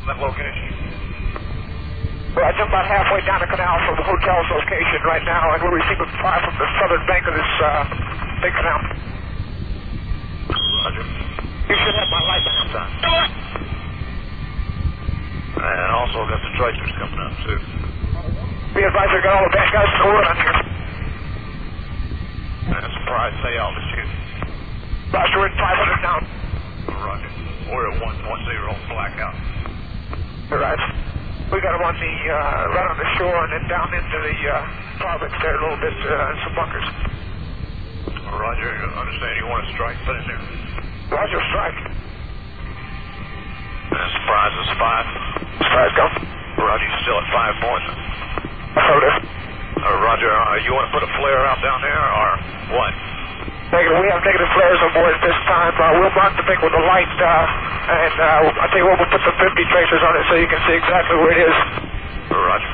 that location. Well, I'm about halfway down the canal from the hotel's location right now, and we're receiving fire from the southern bank of this big canal. Roger. You should have my light down. And also got the tracers coming up, too. Be advised, we got all the bad guys in the world on here. And surprise, say altitude. Roger, we're at 500 now. Roger. We're at 1.0 blackout. All right. We got them on the, right on the shore and then down into the province there a little bit, and some bunkers. Roger, understand you want to strike, put in there. Roger, strike. And surprise is 5. Strike, go. Roger, you still at 5 points. Affirmative. Roger, you want to put a flare out down there, or what? Negative. We have negative flares on board at this time. We'll mark the thing with the light, and I'll tell you what, we'll put some 50 tracers on it so you can see exactly where it is. Roger.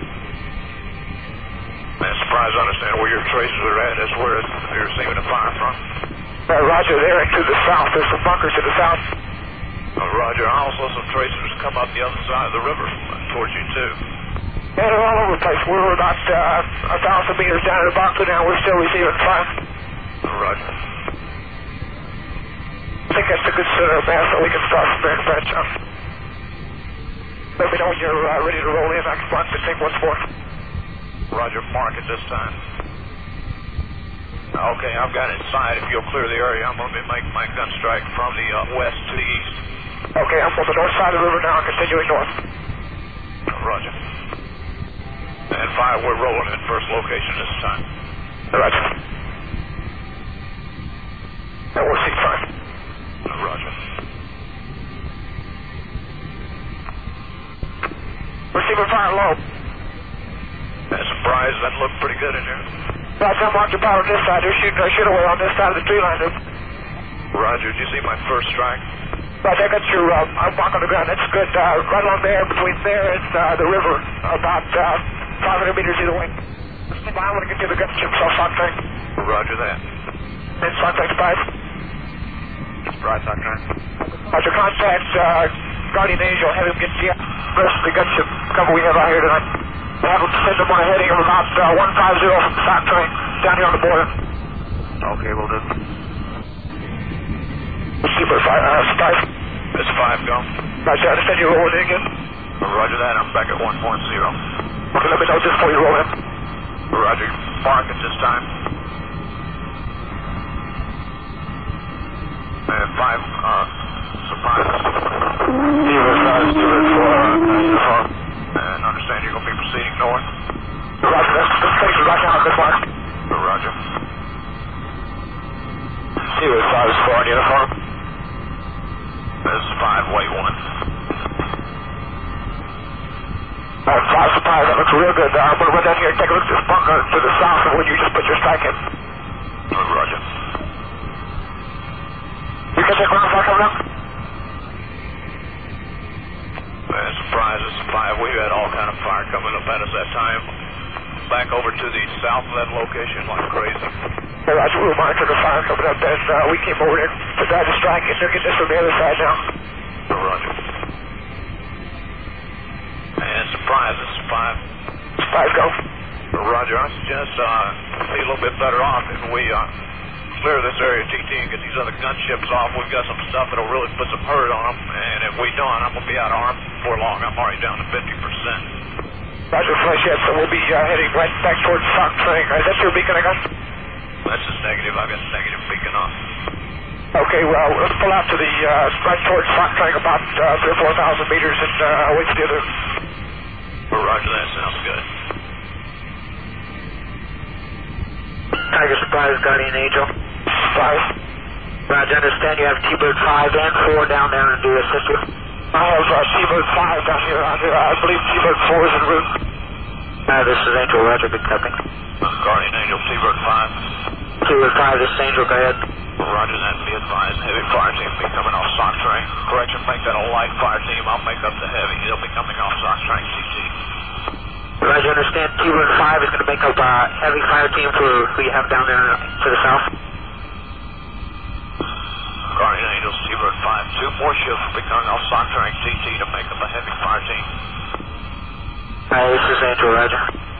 And surprise, understand where your tracers are at. That's where you're receiving the fire from. Roger, they're to the south. There's some bunkers to the south. Roger, also some tracers come up the other side of the river towards you, too. Yeah, they're all over the place. We're about 1,000 meters down in the bunker now. We're still receiving fire. Roger. I think that's a good center of mass so we can start from there in French. Let me know when you're ready to roll in. I can mark the thing once more. Roger, mark it this time. Okay, I've got it inside. If you'll clear the area, I'm going to be making my gun strike from the west to the east. Okay, I'm on the north side of the river now. I'm continuing north. Roger. And 5, we're rolling in first location this time. Roger. And we'll see 5. Roger. Receiving fire low. And surprise, that looked pretty good in there. Roger, I'm marked your power on this side. They're shooting our shit away on this side of the tree line. Roger, did you see my first strike? Roger, I got your mark on the ground. That's good. Right along there, between there and the river, about 500 meters either way. Stand by, I want to get you the gun chips off Sock Tank. Roger that. And Sock Tank 5. Right, Doctor. Roger, contact Guardian Angel. Have him get the rest of the gunship cover we have out here tonight. Have him send them on a heading of about 150 from the Sock Tank down here on the border. Okay, we'll do. Super 5. It's 5, go. Roger, I understand you're rolling in again. Roger that, I'm back at 1.0. Okay, let me know just before you roll in. Roger, mark it this time. And 5, surprise. Zero 5, 4, uniform. And understand you're going to be proceeding north. Roger, this place is right now on this mark. Roger. Zero 5, 4 on uniform. This is 5, wait 1. 5 surprise, that looks real good. I'm going to run down here and take a look at this bunker to the south of where you just put your strike in. Roger. You can take ground fire coming up? Surprise, this is 5. We had all kind of fire coming up at us that time. Back over to the south of that location like crazy. Yeah, Roger, we were monitoring the fire coming up, and we came over there to try to strike it. They're getting this from the other side now. Roger. And surprise, this is 5. 5, go. Roger, I suggest be a little bit better off if we clear this area TT and get these other gunships off. We've got some stuff that'll really put some hurt on them, and if we don't, I'm going to be out of arms before long. I'm already down to 50%. Roger, flash yet, so we'll be heading right back towards Sock Tank. Is that your beacon I got? That's just negative. I've got negative beacon on. Okay, well, let's pull out to the right towards Sock Tank about 3,000 or 4,000 meters and wait for the other. Roger, that sounds good. Tiger Surprise, Guardian Angel. 5. Roger, understand you have T-Bird 5 and 4 down there and do assist you. I have T-Bird 5 down here. I believe T-Bird 4 is en route. This is Angel, Roger, good copy. Guardian Angel, T-Bird 5. T-Bird 5, this is Angel, go ahead. Roger that, be advised. Heavy fire team will be coming off Sock Tank. Correction, make that a light fire team. I'll make up the heavy. He'll be coming off Sock Tank TT. Roger, understand T-Bird 5 is going to make up a heavy fire team for who you have down there to the south. Guardian Angels, T-Bird 5. 2 more ships will be coming off Sock Tank TT to make up a heavy This is Angel, roger.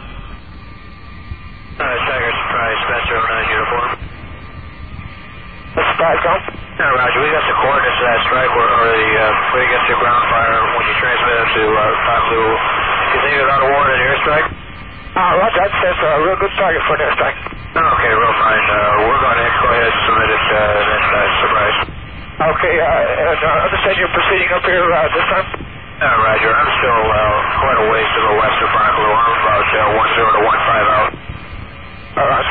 Tiger Surprise, Spencer 09 uniform. What's Surprise, go? Roger, we got the coordinates of that strike or where you get your ground fire when you transmit it to Top Blue. You think it's on a warranted airstrike? Roger, that's a real good target for an airstrike. Okay, real fine. We're going to go ahead and submit it then, Surprise. Okay, and understand you're proceeding up here this time? Roger, I'm still quite a ways to the west of Broncoloo. I'm about 10 to 15 out. Alright.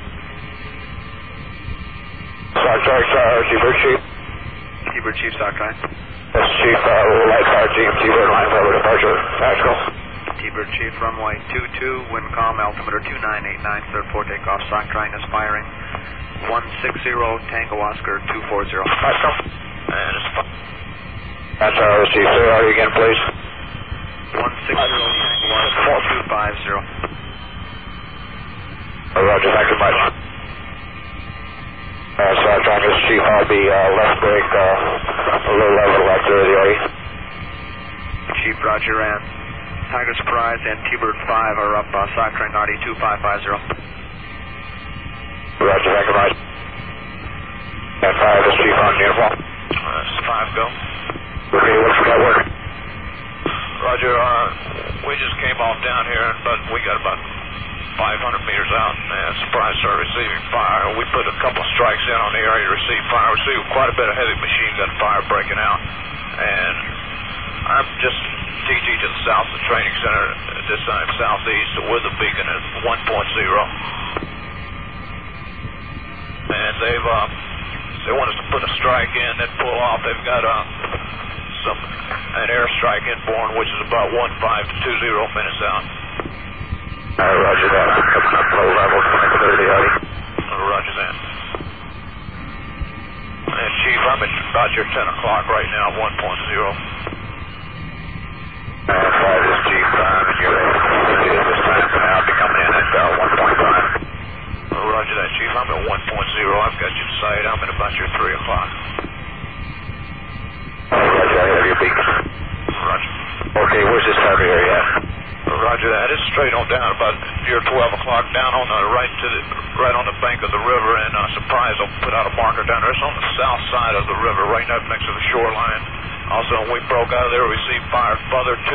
Sorry, T-Bird Chief. T-Bird Chief, Stockline. That's Chief, Light Fire GMT, Bird line over departure, tactical. T-Bird Chief, runway 22, wind calm, altimeter 2989, clear for takeoff, Stockline is firing. 160, Tango Oscar 240. Tactical. And it's That's Chief, sir, are you again, please? 160, Tango Oscar 250. Roger, thank you much. Stockline, this is Chief, I'll be left brake, a little level after the OE. Chief, Roger, and Tiger Surprise and T-Bird 5 are up Stockline 92550. Roger, thank you much. And 5 is Chief on uniform. That's 5 go. Okay, what's the network? Roger, we just came off down here, but we got about 500 meters out, and Surprise started receiving fire. We put a couple strikes in on the area to receive fire. Received quite a bit of heavy machine gun fire breaking out, and I'm just TG to the south of the training center, this time southeast with a beacon at 1.0. And they want us to put a strike in, then pull off. They've got an airstrike inborn, which is about 15 to 20 minutes out. Roger that. I'm coming up low level, clear the OE. Roger that. And Chief, I'm at about your 10 o'clock right now, 1.0. 5 is Chief, and you're at this time, and I'll be coming in at 1.5. Roger that, Chief. I'm at 1.0. I've got you in sight. I'm at about your 3 o'clock. Roger, I have your beacon. Roger. Okay, where's this target area at? Roger that. It's straight on down about your 12 o'clock, down on the right on the bank of the river, and Surprise will put out a marker down there. It's on the south side of the river, right up next to the shoreline. Also, when we broke out of there, we received fire further to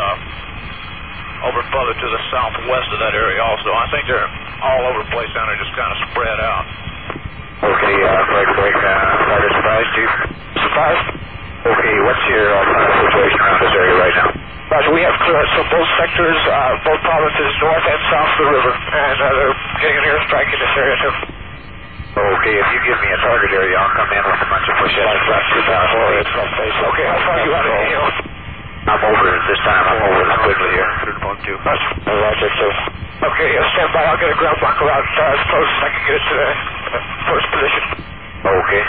the southwest of that area also. I think they're all over the place down there, just kind of spread out. Okay, break, Tiger Surprise, Chief. Surprise? Okay, what's your situation around this area right now? Roger, we have clearance from both sectors, both provinces, north and south of the river, and they're getting an airstrike in this area too. Okay, if you give me a target area, I'll come in with a bunch of push-ups. Okay, how far are you out of the hill? I'm over it this time. I'm over it quickly here. Roger, sir. Okay, stand by. I'll get a ground blocker out as close as I can get it to the first position. Okay.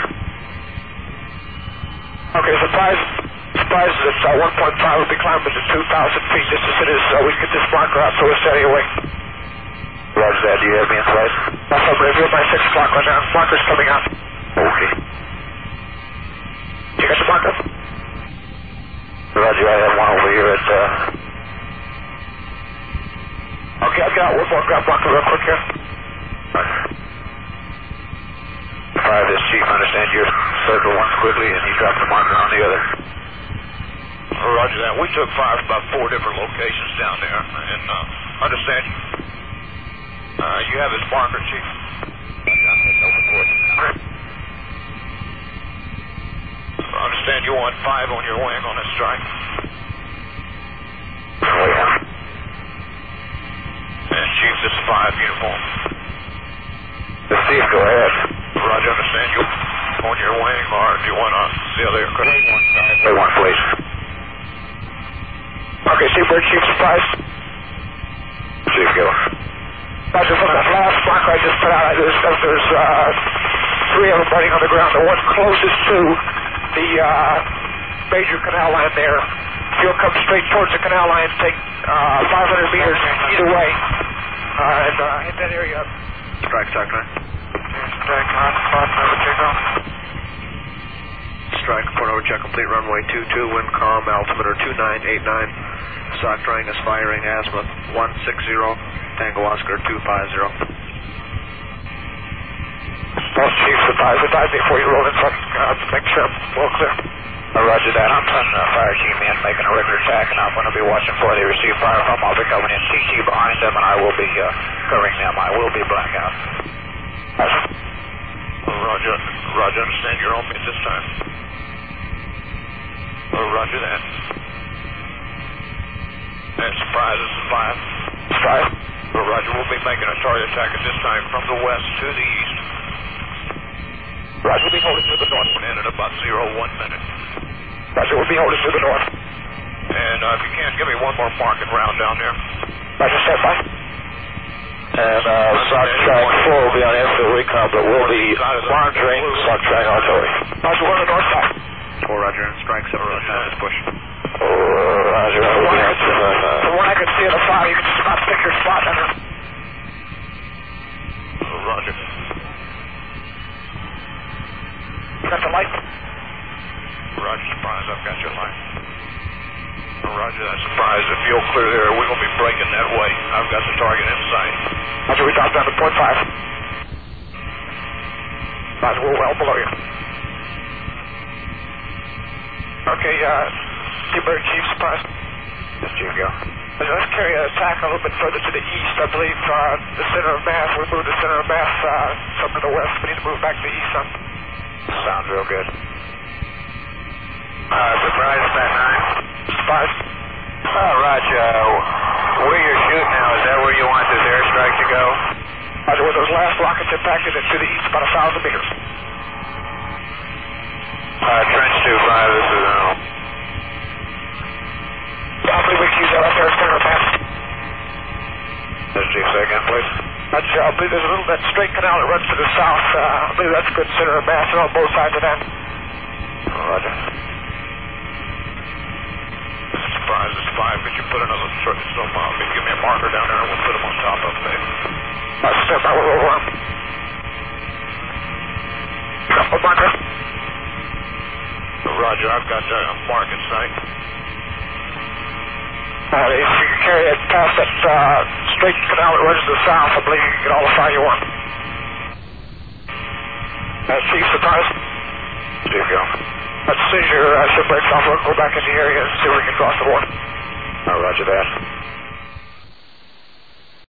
Okay, Surprise is at 1.5. We'll be climbing to 2,000 feet just as soon as we get this marker out, so we're steady away. Roger that. Do you have me in place? I'm ready at my 6 o'clock right now. Marker's coming out. Okay. You got the marker? Roger, I have one over here at, Okay, I've got one more ground blocker real quick here. 5 is Chief, understand you circle one quickly and you drop the marker on the other. Roger that. We took fire from about 4 different locations down there, and understand you have his marker, Chief. I understand you want 5 on your wing on this strike. Oh, yeah. And Chief, this is 5 uniform. Steve, go ahead. Roger, understand you on your wing, or do you want to see other aircraft? Wait one, please. Okay, Seabird, Chief, Surprise. Chief, go. Roger, from that last marker I just put out, there's 3 of them running on the ground. The one closest to the major canal line there. You'll come straight towards the canal line, take 500 meters either way, and hit that area up. Strike, Stockline. Strike, hot spot, number 2 go. Strike, report over check complete, runway 22, wind calm, altimeter 2989. Sock train is firing, azimuth 160, Tango Oscar 250. Boss Chief, advise before you roll in front, make sure I'm well clear. Roger that. I'm sending a fire team in, making a regular attack, and I'm going to be watching for they receive fire from. I'll be coming in CC behind them, and I will be covering them. I will be blackout. Roger. Roger, understand you're on me at this time. Roger that. And surprise, this is 5. Roger, we'll be making a target attack at this time from the west to the east. Roger, we'll be holding to the north. And in about 01 minute. Roger, we'll be holding to the north. And if you can, give me one more marking round down there. Roger, stand by. And Sock track 4 will be on infield recon, but we'll be monitoring Sock track artillery. Roger, we're on the north side. 4 Roger, and strike 7 is push. Roger, we'll be on from what I can see in the file, you can just about pick your spot under. Roger. You got the light? Roger, surprise, I've got your light. Roger that, surprise. If you'll clear there, we're going to be breaking that way. I've got the target in sight. Roger, we dropped down to .5. Roger, we're well below you. Okay, T-Bird, Chief, surprise. Yes, Chief, go. Let's carry an attack a little bit further to the east. I believe the center of mass, we moved the center of mass some to the west. We need to move back to the east, son. Sounds real good. Surprise, back 9. Surprise. Roger. Where you're shooting now, is that where you want this airstrike to go? Roger, where those last rockets impacted it to the east, about 1,000 meters. Trench 2-5, this is I believe we can use that right there as center of mass. Yes, Chief, say again, please. Roger, I believe there's a little, that straight canal that runs to the south. I believe that's a good center of mass on both sides of that. Roger. Surprise, it's 5. Could you put another give me a marker down there and we'll put them on top of it. Step out with a worm. What marker? Roger, I've got a mark in sight. If you can carry it past that straight canal that runs to the south, I believe you can get all the fire you want. Chief, surprise. Chief, go. As soon as your ship breaks off, we'll go back in the area and see where we can cross the border. Roger that.